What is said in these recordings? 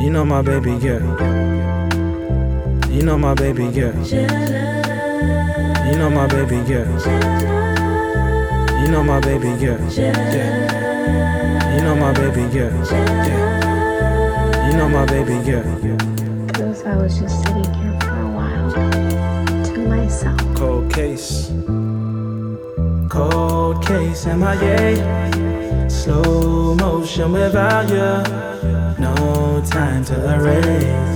You know my baby, yeah. You know my baby, yeah. You know my baby, yeah. You know my baby, yeah. Yeah. You know my baby, yeah. Yeah. You know my baby, yeah. Cause I was just sitting here for a while to myself. Cold case, MIA. Slow motion without you, no time to erase.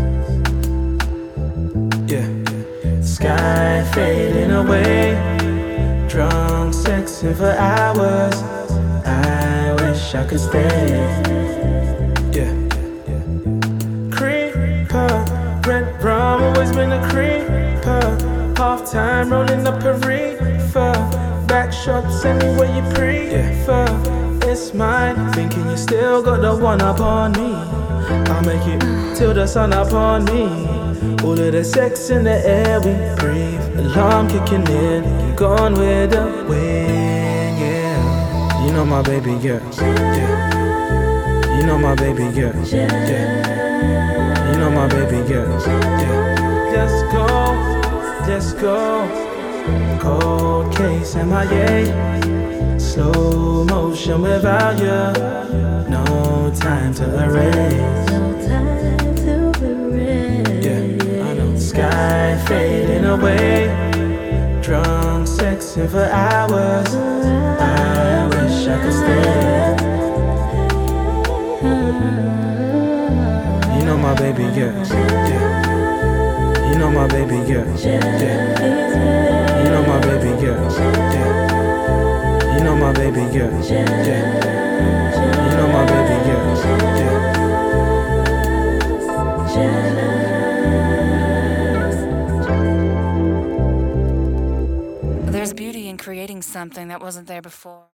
Yeah, sky fading away, drunk sexing for hours. I wish I could stay. Yeah, creeper, red rum, always been a creeper. Half time rolling up a reefer. Back shots anywhere you prefer. It's mine, thinking you still got the one up on me. I'll make it till the sun upon me. All of the sex in the air we breathe. Alarm kicking in, you're gone with the wind, yeah. You know my baby, yeah, yeah. You know my baby, yeah, yeah. You know my baby, yeah, yeah. Let's go. Cold case MIA. Slow motion without you, no time to erase. Yeah, I know. Sky fading away, drunk sexing for hours. I wish I could stay. You know my baby, yeah, yeah. You know my baby, yeah, yeah. You know my baby, yeah, yeah. You know my baby, yeah, yeah. You know my baby, yeah, There's beauty in creating something that wasn't there before.